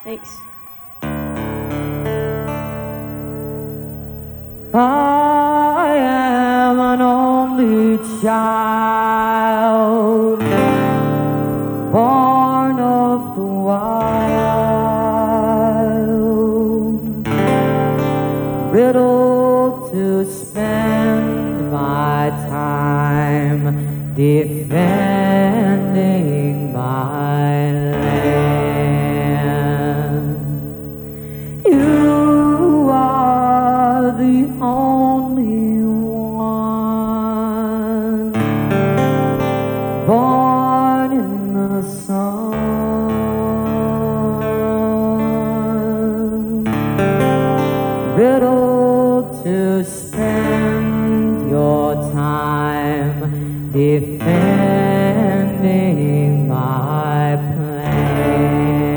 Thanks. I am an only child, born of the wild, riddled to spend my time defending my land. You are the only one born in the sun, riddled to spend your time defending my plan.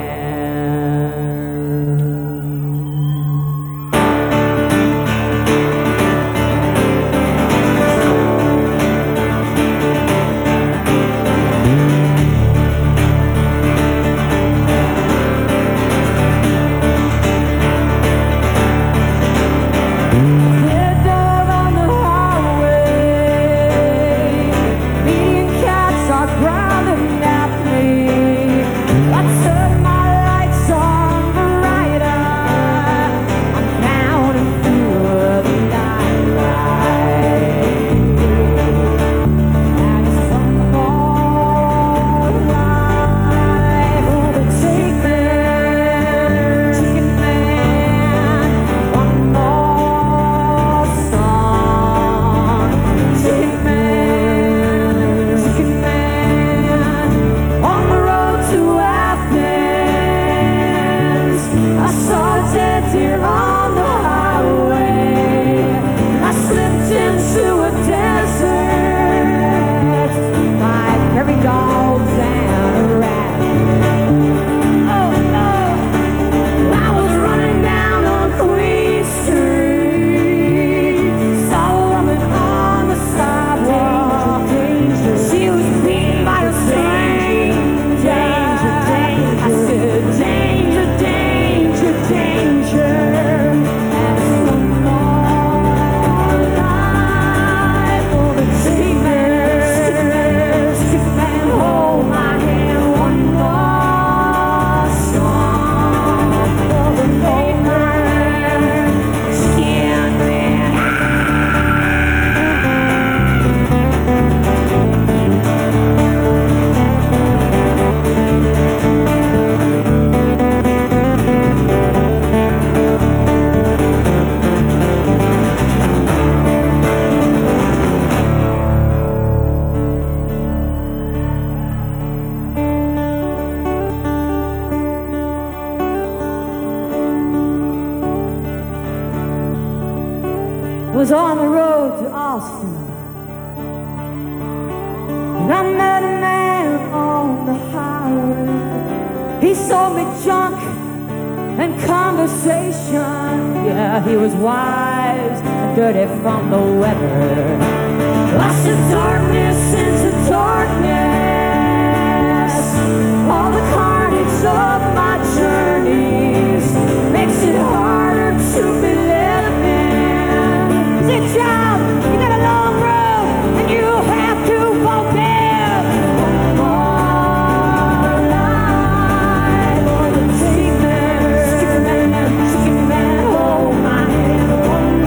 Was on the road to Austin, and I met a man on the highway. He sold me junk and conversation. Yeah, he was wise and dirty from the weather. Lost the darkness into darkness. All the carnage of my journeys makes it harder to be living. Sit down, you got a long road, and you have to forgive. One more life for the sickness. Skip man, hold my hand. One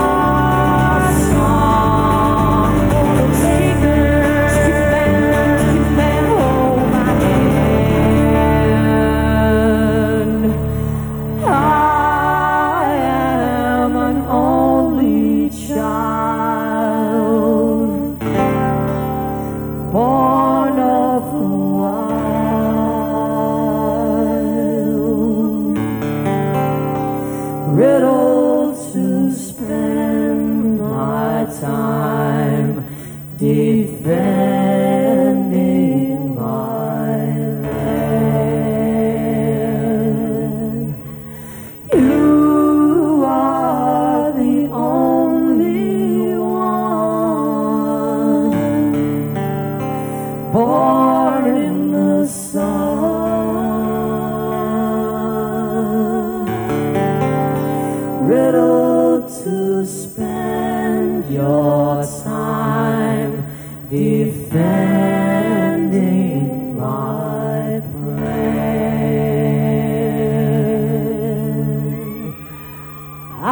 more song for the sickness. Skip man,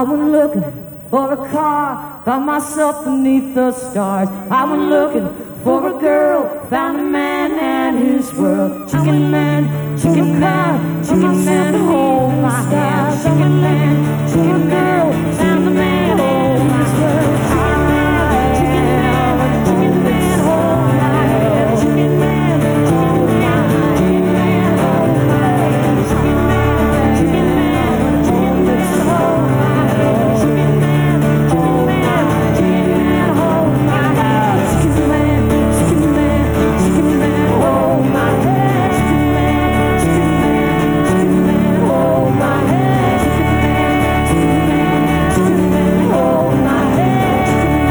I went looking for a car, found myself beneath the stars. I went looking for a girl, found a man and his world. Chicken man, chicken man, hold my hand. Chicken man, chicken girl, found the man, hold my world. Chicken man, hold my hand. Chicken man, hold my hand. Chicken man, hold my hand. Chicken man, hold my hand. Chicken man, hold my hand. Chicken man, hold my hand. Chicken man, chicken man, chicken man, hold my hand. Chicken man, chicken man, hold my hand. Chicken man, chicken man, hold my hand.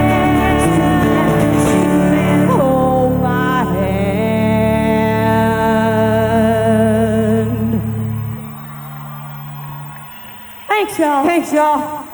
Chicken man, hold my hand. Thanks, y'all.